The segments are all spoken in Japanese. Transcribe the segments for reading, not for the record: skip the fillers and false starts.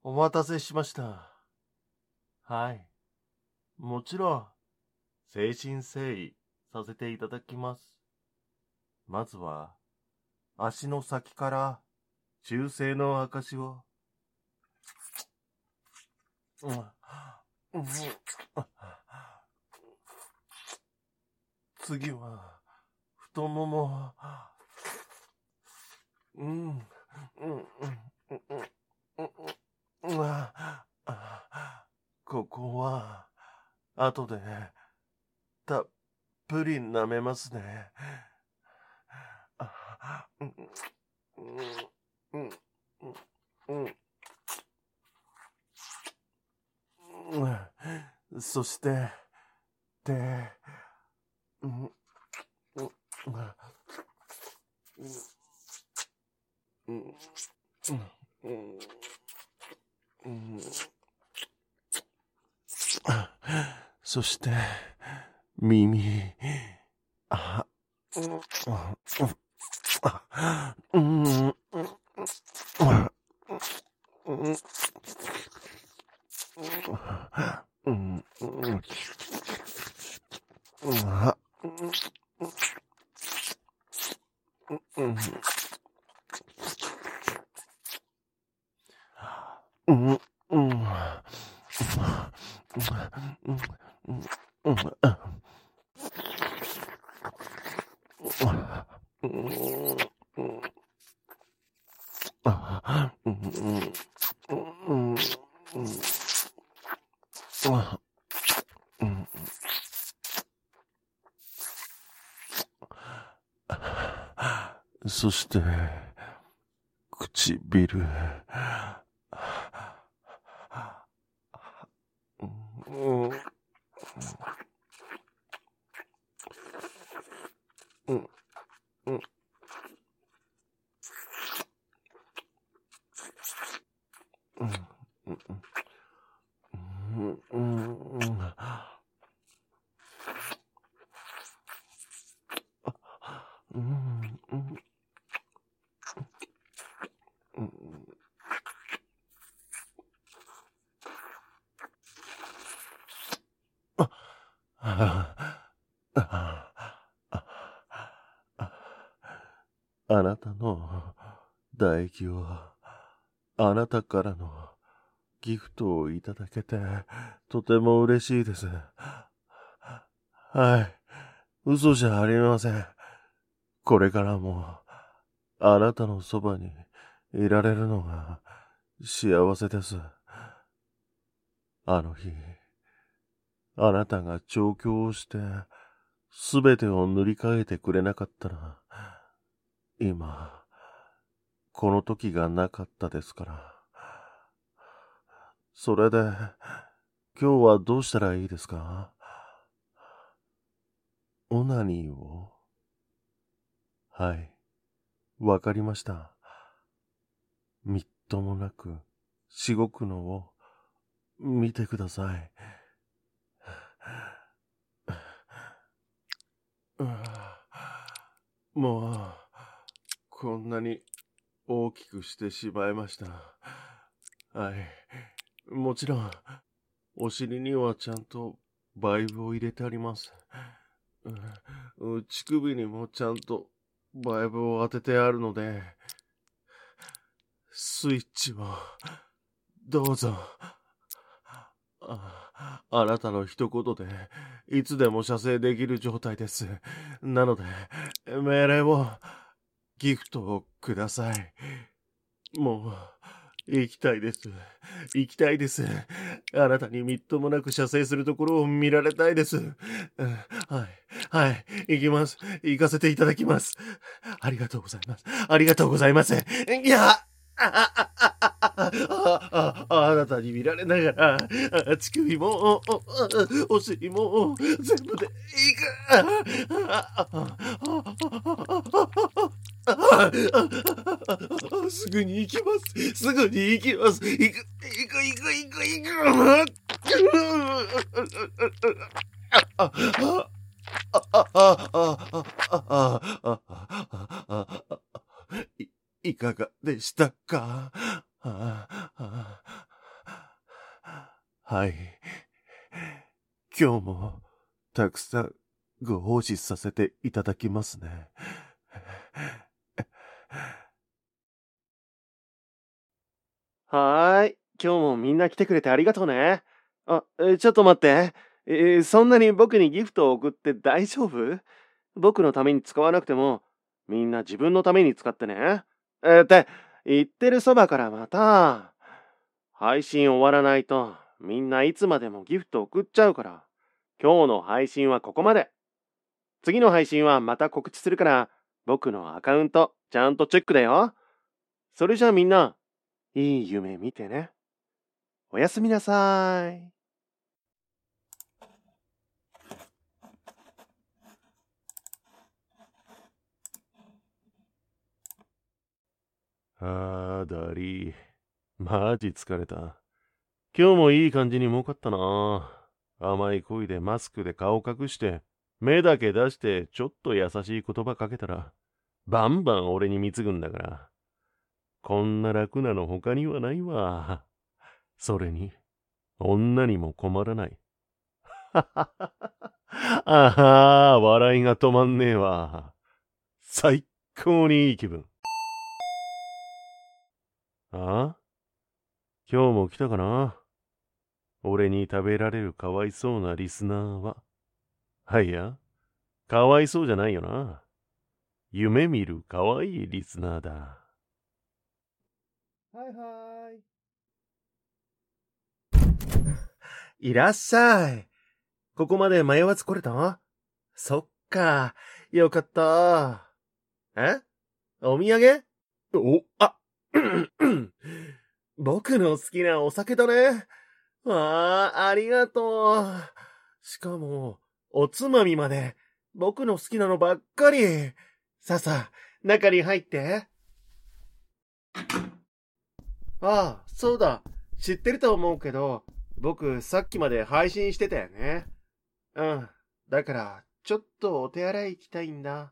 お待たせしました。はい。もちろん、誠心誠意させていただきます。まずは、足の先から忠誠の証を。次は、太もも。ここは、後で、たっぷり舐めますね。そして、そして、耳。そして、唇。あなたの唾液をあなたからのギフトをいただけてとても嬉しいです。はい。嘘じゃありません。これからもあなたのそばにいられるのが幸せです。あの日、あなたが調教をしてすべてを塗り替えてくれなかったら、今、この時がなかったですから。それで、今日はどうしたらいいですか？オナニーを？はい、わかりました。みっともなく、しごくのを見てください。もう、こんなに大きくしてしまいました。はい。もちろん、お尻にはちゃんとバイブを入れてあります。乳首にもちゃんとバイブを当ててあるので、スイッチをどうぞ。あなたの一言でいつでも射精できる状態です。なので、命令を、ギフトをください。もう、行きたいです。行きたいです。あなたにみっともなく射精するところを見られたいです。はい。はい。行きます。行かせていただきます。ありがとうございます。ありがとうございます。いや、あなたに見られながら、乳首も、お尻も、全部でいいすぐに行きます。すぐに行きます。行く。いかがでしたか？ はい。今日もたくさんご奉仕させていただきますね。 はーい。今日もみんな来てくれてありがとうね。ちょっと待って。そんなに僕にギフトを送って大丈夫？僕のために使わなくても、みんな自分のために使ってね。って言ってるそばからまた、配信終わらないと、みんないつまでもギフト送っちゃうから、今日の配信はここまで。次の配信はまた告知するから、僕のアカウント、ちゃんとチェックだよ。それじゃあみんな、いい夢見てね。おやすみなさーい。 ダリー。マジ疲れた。今日もいい感じに儲かったな。甘い声でマスクで顔隠して、目だけ出してちょっと優しい言葉かけたら、バンバン俺に貢ぐんだから。こんな楽なの他にはないわ。それに、女にも困らない。あはー、笑いが止まんねえわ。最高にいい気分。あ？今日も来たかな？俺に食べられるかわいそうなリスナーは。はいや、かわいそうじゃないよな。夢見るかわいいリスナーだ。 はいはい。いらっしゃい。ここまで迷わず来れた？そっか。よかった。え？お土産？僕の好きなお酒だね。わあ、ありがとう。しかも、おつまみまで、僕の好きなのばっかり。さあさあ、中に入って。ああ、そうだ。知ってると思うけど、僕さっきまで配信してたよね。うん。だから、ちょっとお手洗い行きたいんだ。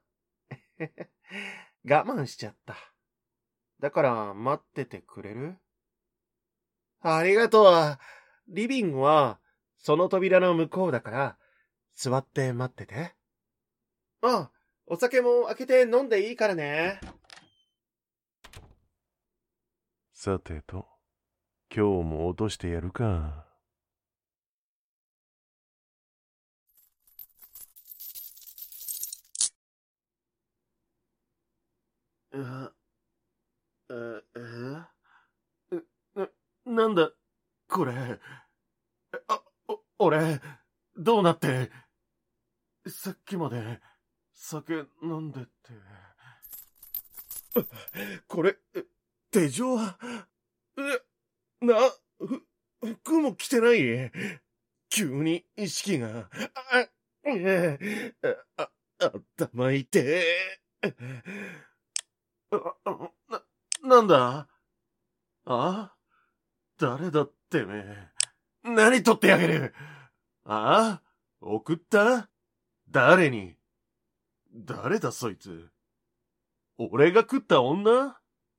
我慢しちゃった。だから待っててくれる？ありがとう。リビングは、その扉の向こうだから、座って待ってて。あ、お酒も開けて飲んでいいからね。 さてと、今日も落としてやるか。なんだ、これ。俺、どうなって、さっきまで酒飲んでって。これ、手錠は、服も着てない。急に意識が、頭痛え。なんだ？誰だってめえ。何取ってやげる？送った？誰に？誰だそいつ？俺が食った女？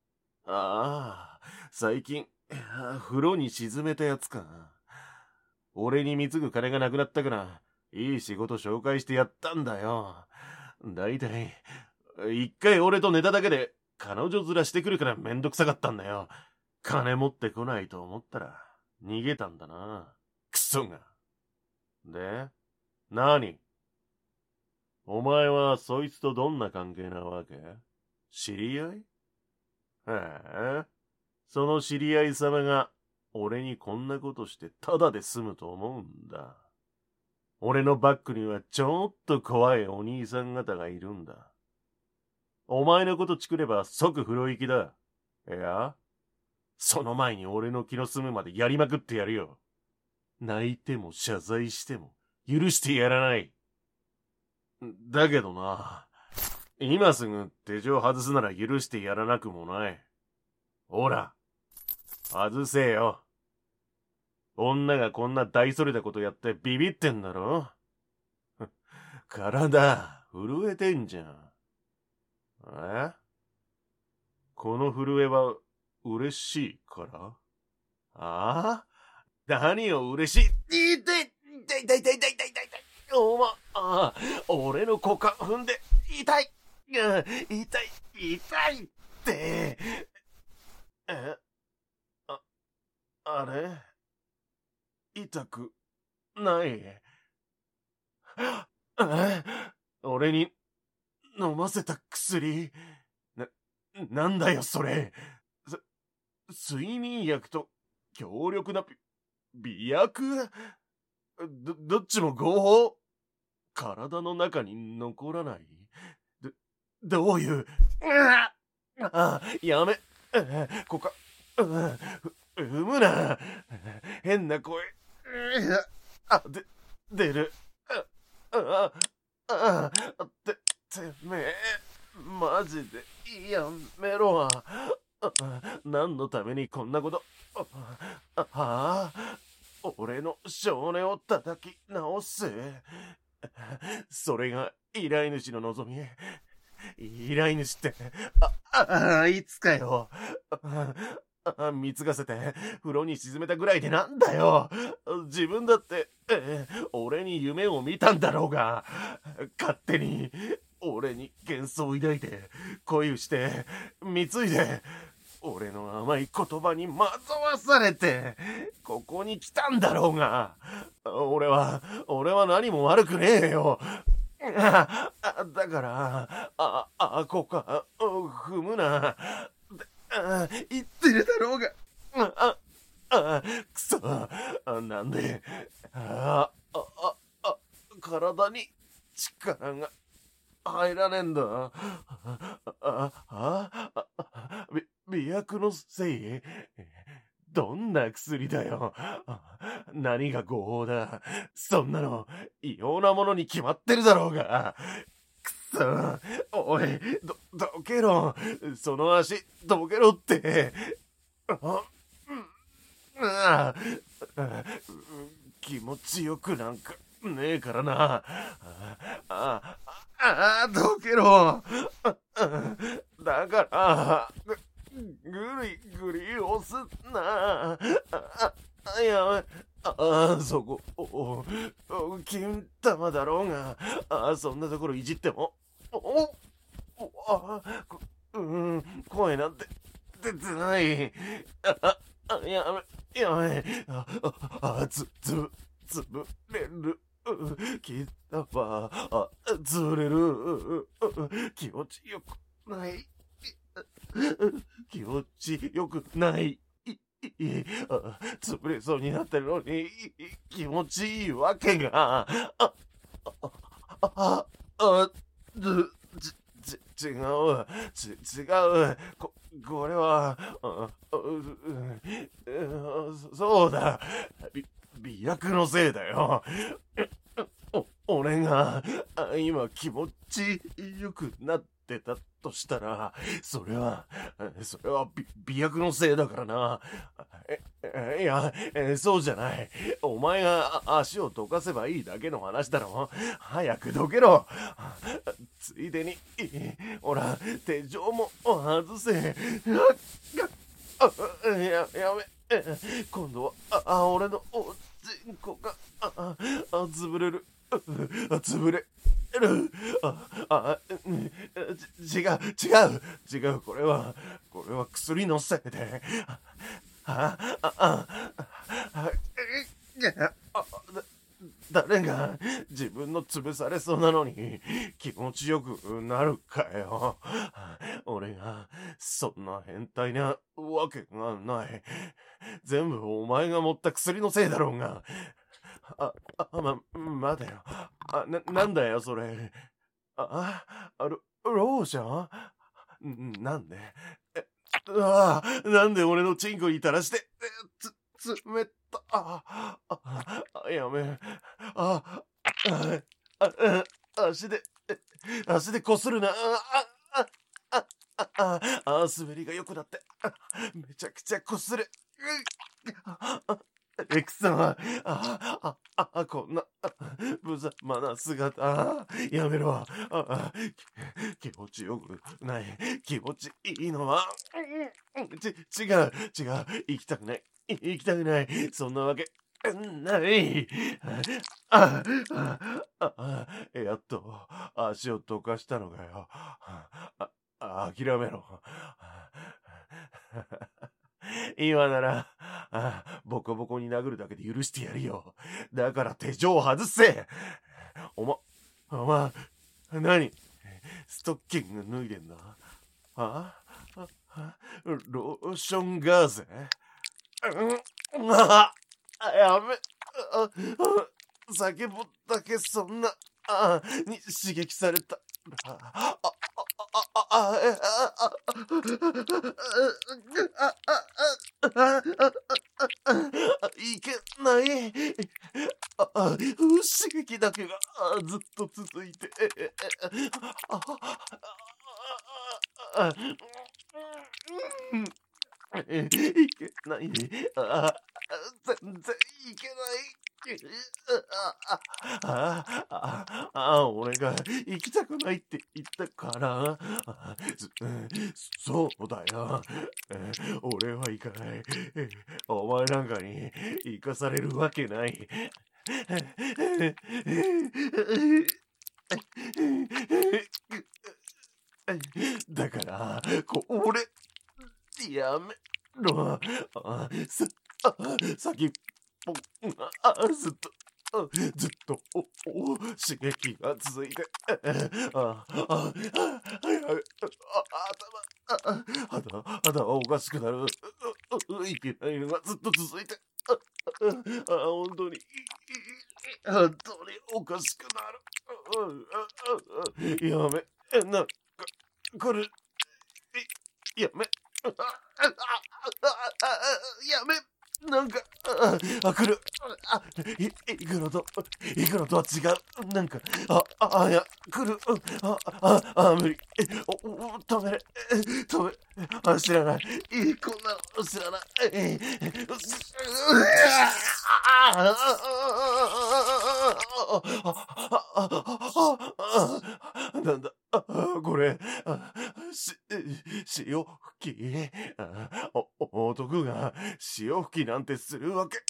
最近、風呂に沈めたやつか。俺に貢ぐ金がなくなったから、いい仕事紹介してやったんだよ。だいたい、一回俺と寝ただけで、彼女面してくるからめんどくさかったんだよ。金持ってこないと思ったら、逃げたんだな。クソが。で、何？お前はそいつとどんな関係なわけ？知り合い？へえ、その知り合い様が俺にこんなことしてタダで済むと思うんだ。俺のバックにはちょっと怖いお兄さん方がいるんだ。お前のことチクれば即風呂行きだ。いや、その前に俺の気の済むまでやりまくってやるよ。泣いても謝罪しても許してやらない。だけどな、今すぐ手錠外すなら許してやらなくもない。ほら、外せよ。女がこんな大それたことやってビビってんだろ？体、震えてんじゃん。この震えは嬉しいから？ 何を嬉しい。痛い、痛い、痛い、痛い、痛い、痛い、痛い。俺の股間踏んで、痛い。痛い、痛いって。あれ痛くない。俺に飲ませた薬。なんだよそれ。睡眠薬と強力な美薬？どっちも合法？体の中に残らない？どういう？やめ。こか、踏むな。変な声。出る。てめえ、マジでやめろ。何のためにこんなこと。俺の少年を叩き直す。それが依頼主の望み。依頼主って、いつかよ。貢がせて風呂に沈めたぐらいでなんだよ。自分だって、俺に夢を見たんだろうが、勝手に俺に幻想を抱いて恋をして貢いで、俺の甘い言葉に惑わされてここに来たんだろうが、俺は何も悪くねえよ。だからこか踏むな。言ってるだろうが。くそ。なんで体に力が入らねえんだ。美薬のせい？どんな薬だよ。何が合法だ。そんなの異様なものに決まってるだろうが。くそ。おい、どけろ。その足どけろって。気持ちよくなんかねえからな。どけろ。だからぐりぐり押すな。やめ。そこ金玉だろうが。そんなところいじっても声なんて出てない。やめ。つぶれる。金玉ずれる。気持ちよくない。気持ちよくない。潰れそうになってるのに気持ちいいわけが。違う。これは、そうだ。美薬のせいだよ。俺が今気持ちよくなってたとしたら、それは美薬のせいだからな。いや、そうじゃない。お前が足をどかせばいいだけの話だろ。早くどけろ。ついでに、ほら、手錠も外せ。やめ。今度は俺のおちんこが潰れる。潰れる。違う。これは薬のせいで。誰が自分の潰されそうなのに気持ちよくなるかよ。俺がそんな変態なわけがない。全部お前が持った薬のせいだろうが。待てよ。なんだよそれ。ローション？なんで？なんで俺のチンコに垂らして、冷た。やめ。足でこするな。滑りが良くなって、めちゃくちゃこする。くそ。こんな無様な姿。やめろ。気持ちよくない。気持ちいいのは違う。行きたくない。 行きたくない。そんなわけない。やっと足を溶かしたのかよ。諦めろ。今ならボコボコに殴るだけで許してやるよ。だから手錠を外せ。お前何ストッキング脱いでんの？ローションガーゼ？やめ、先ぼったけそんなに刺激された。いけない。刺激だけがずっと続いて。いけない。全然いけない。俺が行きたくないって言ったから。そうだよ。俺は行かない。お前なんかに行かされるわけない。だからこれやめろ。先っぽずっと刺激が続いて肌おかしくなる。いけないのがずっと続いて本当におかしくなる。やめなんかこれやめやめなんか来る。行くのとは違う。なんかいや来る。無理。止め知らない。こんなの知らない。なんだこれ。潮吹き。男が潮吹きなんてするわけ。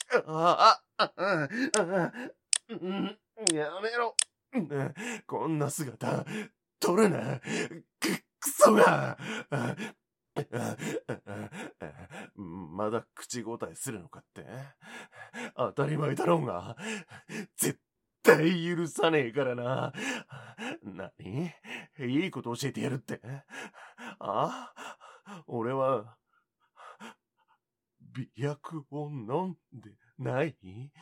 やめろ。こんな姿撮るな。クソが。まだ口答えするのかって？当たり前だろうが。絶対許さねえからな。何？いいこと教えてやるって？俺は美薬を飲んでない？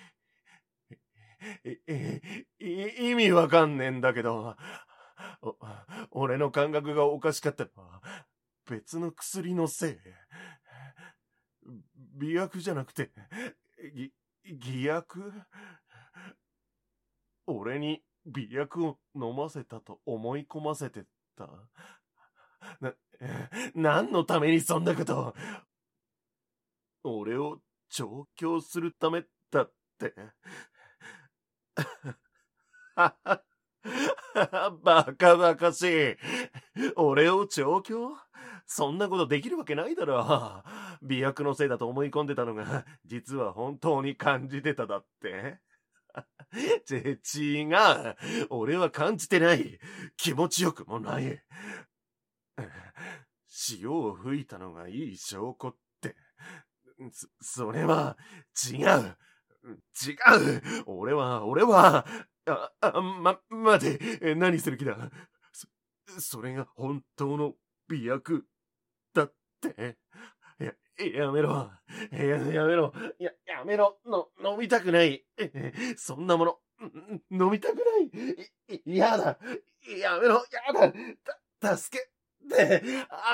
意味わかんねえんだけど、俺の感覚がおかしかったのは別の薬のせい。美薬じゃなくて偽薬？俺に美薬を飲ませたと思い込ませてた。何のためにそんなこと？俺を調教するためだって。バカバカしい。俺を調教？そんなことできるわけないだろ。美薬のせいだと思い込んでたのが実は本当に感じてただって。違う。俺は感じてない。気持ちよくもない。潮を吹いたのがいい証拠って。それは違う。俺は待て、何する気だ。それが本当の美薬だって。やめろ。やめろ。飲みたくない。そんなもの、飲みたくない。やだ。やめろ。やだ。助けて。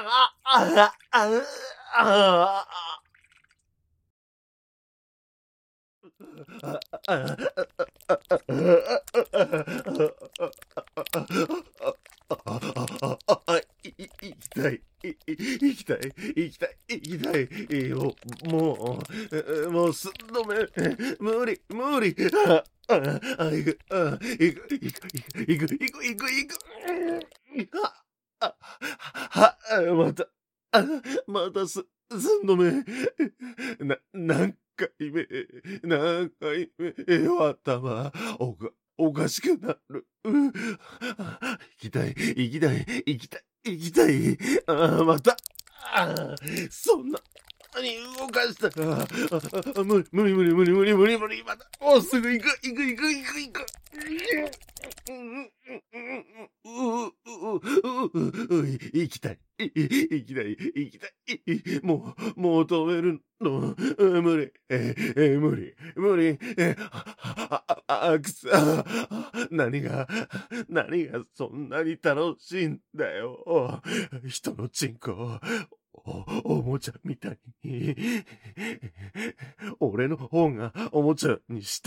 行きたい。もうすっとめ、無理。行く。またすっ寸止め。何回目は頭、おかしくなる。行きたい。また。そんなに動かしたら、無理。また、もうすぐ行く。行きたい。もう止めるの、無理。くそ。何がそんなに楽しいんだよ。人のチンコ、おもちゃみたいに。俺の方がおもちゃにした。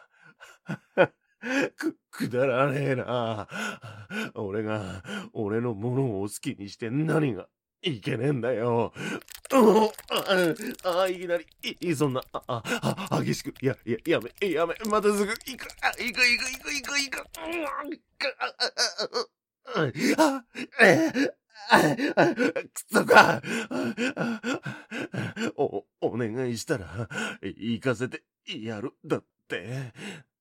くだらねえな。俺のものを好きにして何がいけねえんだよ。いきなり、そんな、激しく、やめ、またすぐ、行く。くそか。お願いしたら、行かせてやる。だって。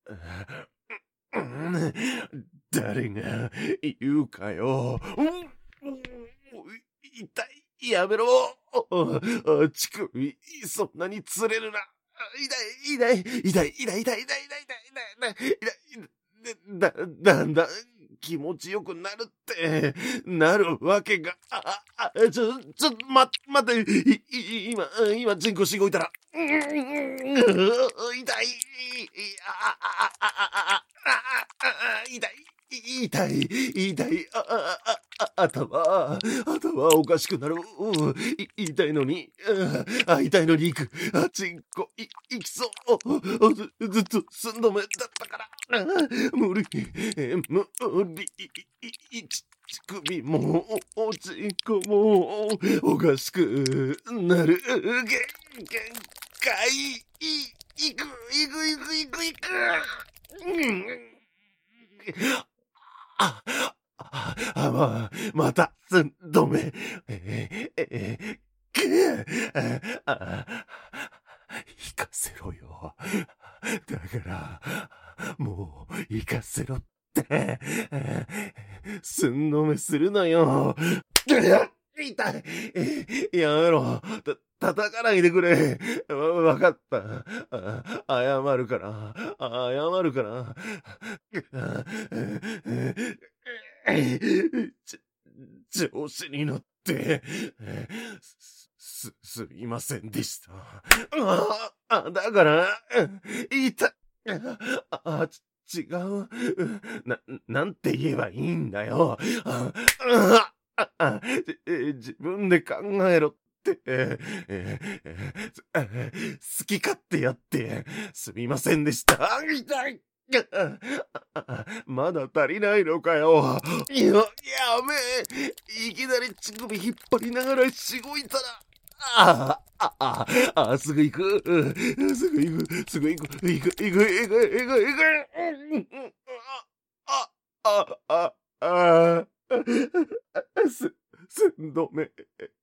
誰が言うかよ。痛い。やめろ。乳首、そんなに釣れるな。痛い。だんだん気持ちよくなるって、なるわけが。ちょっと待って、今、人工しごいたら。痛い。痛い。頭おかしくなる。痛いのに行く。チンコ、行きそう。ずっと寸止めだったから。無理。乳首も、チンコも、おかしくなる。限界。行く。また、寸止め。行かせろよ。だから、もう、行かせろって。寸止めするなよ。痛い。やめろ。叩かないでくれ。わかった。謝るから。調子に乗って、すいませんでした。だから、違う。なんて言えばいいんだよ。自分で考えろって、好き勝手やって、すみませんでした。痛い。まだ足りないのかよ。やめ。いきなり乳首引っ張りながらしごいたら。すぐ行く。行く。寸止め。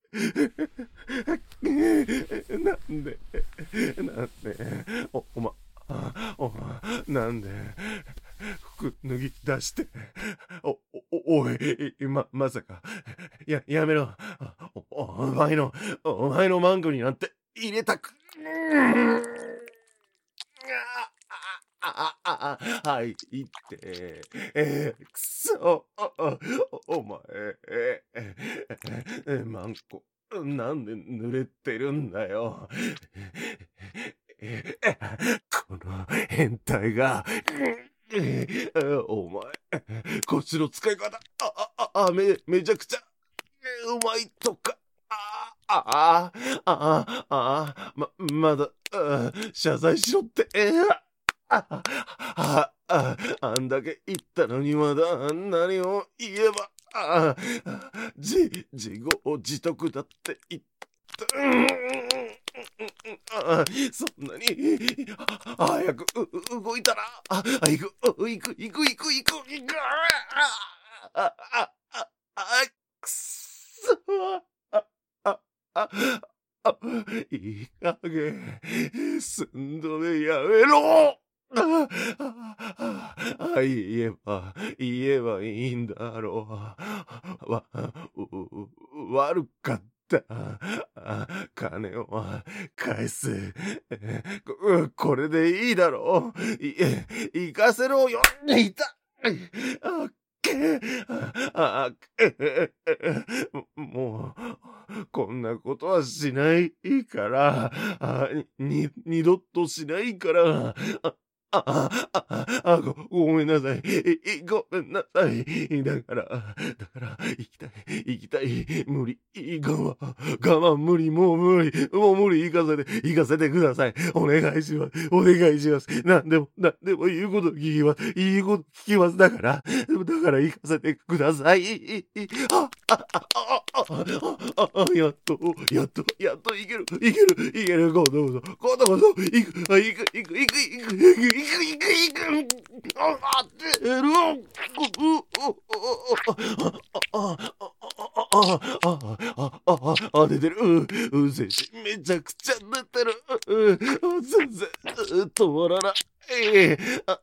なんで、なんで、服脱ぎ出して、おい、まさか、やめろ。お前のマンゴになんて入れたく。はいって、くそ、お前、マンコ、なんで濡れてるんだよ。この変態が、お前、腰の使い方、めちゃくちゃ、うまいとか、まだ、謝罪しろって、あんだけ言ったのにまだ何を言えば、自業自得だって言った。そんなに早く動いたら、行く。くそ。 いい加減、寸止めやめろ。言えばいいんだろう。悪かった。金を返す。これでいいだろう。行かせろよ。いた。もう、こんなことはしないから、二度としないから、ごめんなさい。ごめんなさい。だから、行きたい。無理。我慢無理。もう無理。行かせてください。お願いします。なんでも言うこと聞きます。いいこと聞きます。だから行かせてください。やっといける。今度こそ、行く。待ってる。出てる。精神めちゃくちゃ出てる。全然止まらない。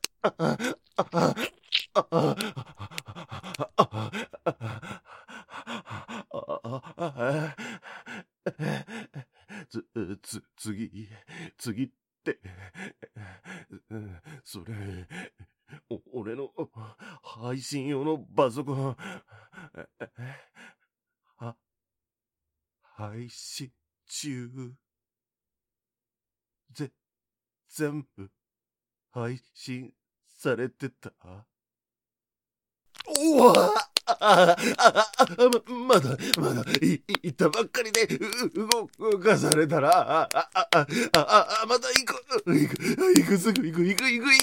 次って、それ、俺の配信用のパソコン、配信中、全部配信されてた。おわまだ、行ったばっかりで、動かされたら、また行く、すぐ行く。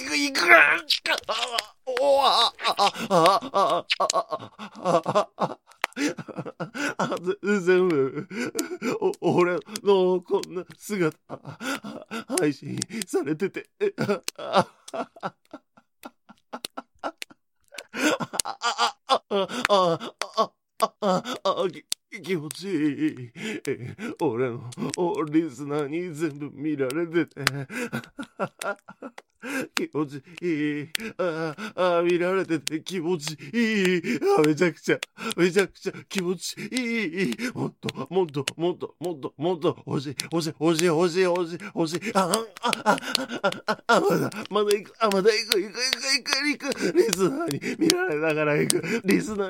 おわ全部、俺のこんな姿、配信されてて、気持ちいい。俺のリスナーに全部見られてて。気持ちいい。見られてて気持ちいい。めちゃくちゃ気持ちいい。もっと欲しい。まだ行く。リスナーに見られながら行く。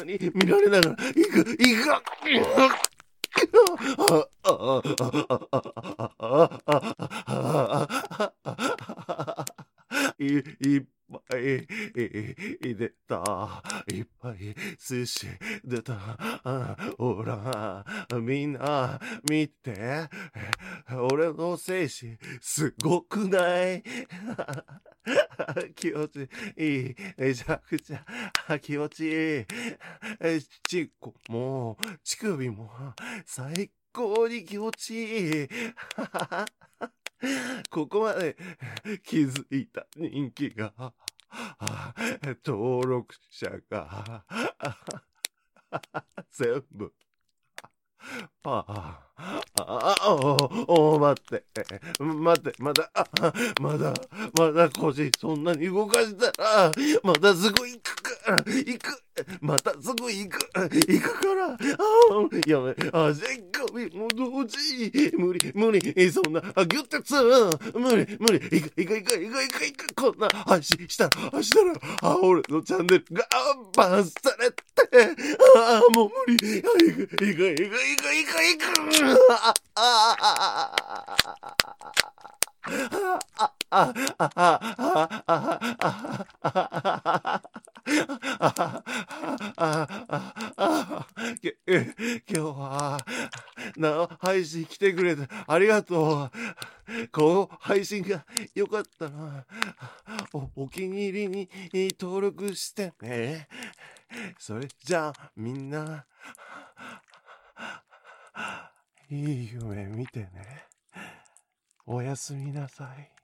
いっぱい出た。いっぱい寿司出た。ほら、みんな見て。俺の精子すごくない気持ちいい。めちゃくちゃ気持ちいい。ちっこも乳首も最高に気持ちいい。ここまで気づいた人気が、登録者が全部待って、まだ腰そんなに動かしたら、またすぐ行くから、またすぐ行くから、やめ、足首も同時、無理、そんな、ギュッて無理、行く、こんな配信したら、俺のチャンネルがバンされて、もう無理、行く。今日は配信来てくれてありがとう。この配信がよかったらお気に入りに登録してね。それじゃあみんないい夢見てね。おやすみなさい。